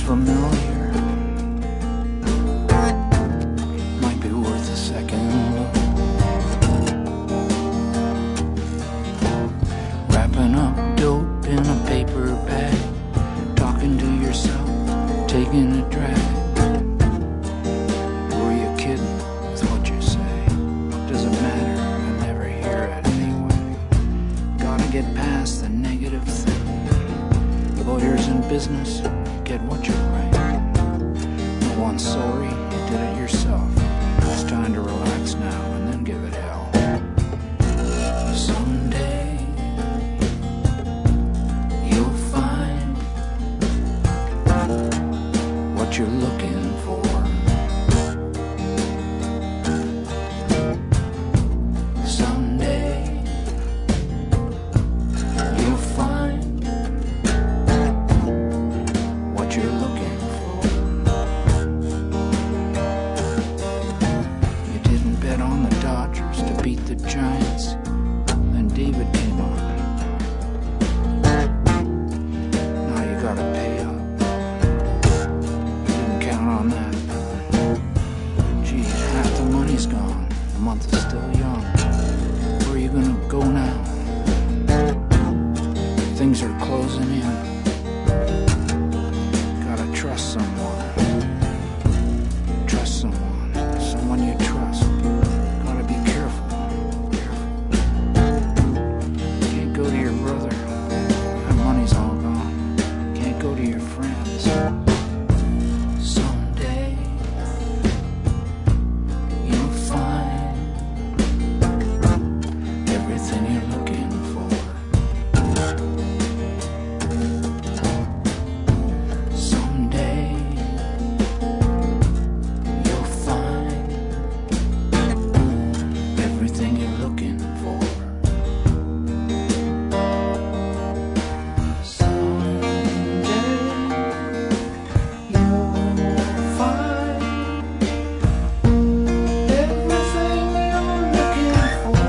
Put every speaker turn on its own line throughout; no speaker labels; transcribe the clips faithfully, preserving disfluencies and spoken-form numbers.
familiar. Might be worth a second look. Wrapping up dope in a paper bag, talking to yourself, taking a drag. Were you kidding with what you say? Doesn't matter, I never hear it anyway. Gotta get past the negative thing. Lawyers in business, get what you write. No one's sorry, you did it yourself. It's time to relax now and then give it hell. Someday you'll find what you're looking for. Someday you'll find what you're looking for. You didn't bet on the Dodgers to beat the Giants, then David came on. Now you gotta pay up. Didn't count on that. Gee, half the money's gone. The month is still young. Where are you gonna go now? Things are closing in. Gotta trust someone. Trust someone. Someone you trust. Gotta be careful. Careful. Can't go to your brother. That money's all gone. Can't go to your friends. Someday you'll find everything you're looking for. Someday you'll find everything you're looking for. Someday you'll find everything you're looking for.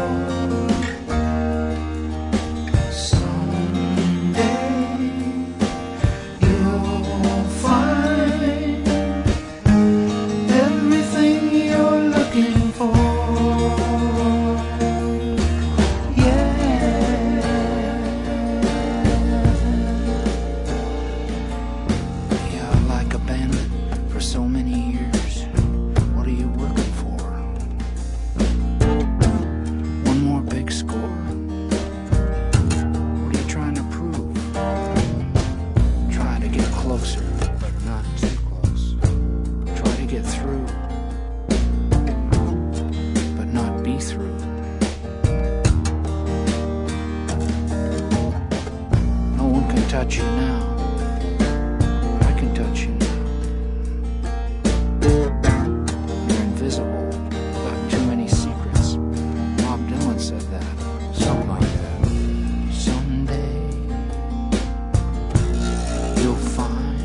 Someday you'll find everything you're looking for. Yeah. Yeah, like a bandit for so many years. What are you working for? One more big score. What are you trying to prove? Try to get closer, but not too close. Try to get through, but not be through. No one can touch you now. I can touch you now. You're invisible. Got too many secrets. Bob Dylan said that. Something like that. Someday you'll find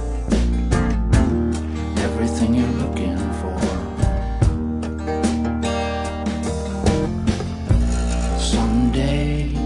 everything you're looking for. Someday